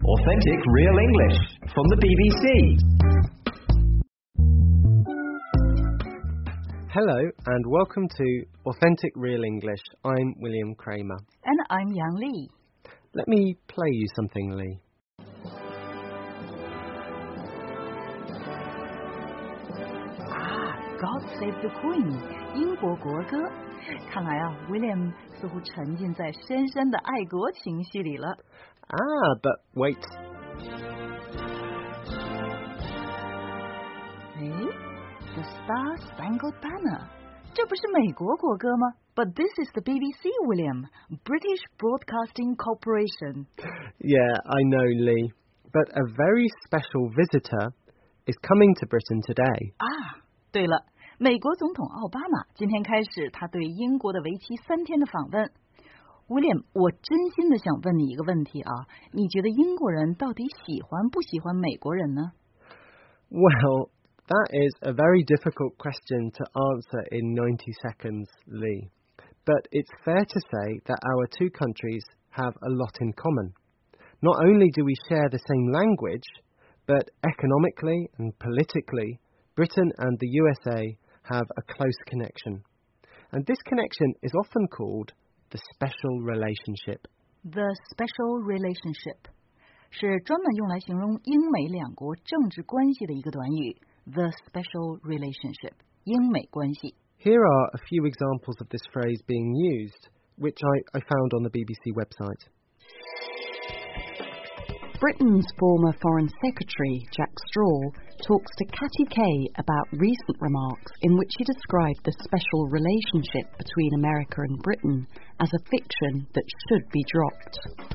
Authentic Real English from the BBC. Hello and welcome to Authentic Real English. I'm William Kramer. And I'm Yang Li. Let me play you something, Li. God Save the Queen, 英国国歌。看来啊 ，William 似乎沉浸在深深的爱国情绪里了。 But wait. The Star Spangled Banner， 这不是美国国歌吗 ？But this is the BBC, William, British Broadcasting Corporation. Yeah, I know, Li. But a very special visitor is coming to Britain today. 对了，美国总统奥巴马今天开始他对英国的为期3天的访问。William， 我真心的想问你一个问题啊，你觉得英国人到底喜欢不喜欢美国人呢？ Well, that is a very difficult question to answer in 90 seconds, Li. But it's fair to say that our two countries have a lot in common. Not only do we share the same language, but economically and politically, Britain and the USA have a close connection. And this connection is often called the special relationship. The special relationship 是专门用来形容英美两国政治关系的一个短语。The special relationship 英美关系。 Here are a few examples of this phrase being used, which I found on the BBC website. Britain's former Foreign Secretary, Jack Straw, talks to Katty Kay about recent remarks in which he described the special relationship between America and Britain as a fiction that should be dropped.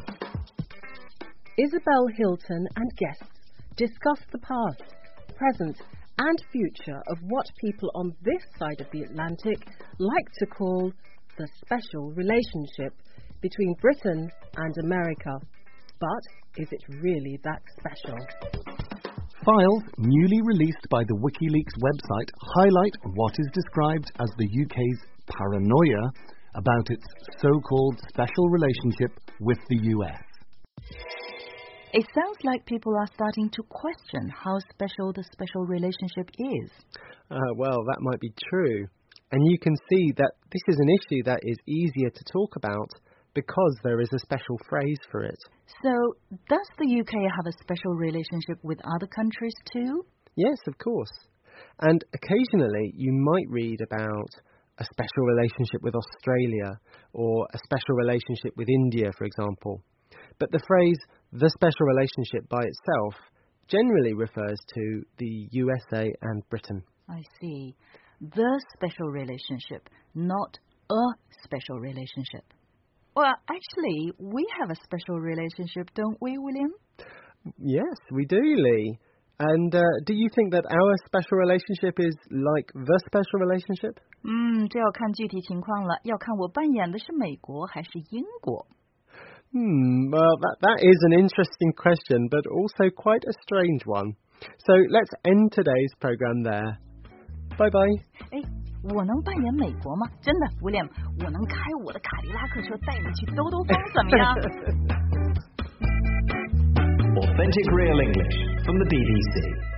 Isabel Hilton and guests discuss the past, present and future of what people on this side of the Atlantic like to call the special relationship between Britain and America. But is it really that special? Files newly released by the WikiLeaks website highlight what is described as the UK's paranoia about its so-called special relationship with the US. It sounds like people are starting to question how special the special relationship is. Well, that might be true. And you can see that this is an issue that is easier to talk about because there is a special phrase for it. So, does the UK have a special relationship with other countries too? Yes, of course. And occasionally you might read about a special relationship with Australia or a special relationship with India, for example. But the phrase, the special relationship by itself, generally refers to the USA and Britain. I see. The special relationship, not a special relationship. Well, actually, we have a special relationship, don't we, William? Yes, we do, Li. And do you think that our special relationship is like the special relationship? 这要看具体情况了，要看我扮演的是美国还是英国。 Well, that is an interesting question, but also quite a strange one. So let's end today's program there. Bye-bye. 我能扮演美国吗？真的 ，William， 我能开我的卡迪拉克车带你去兜兜风，怎么样？ Authentic Real English from the BBC.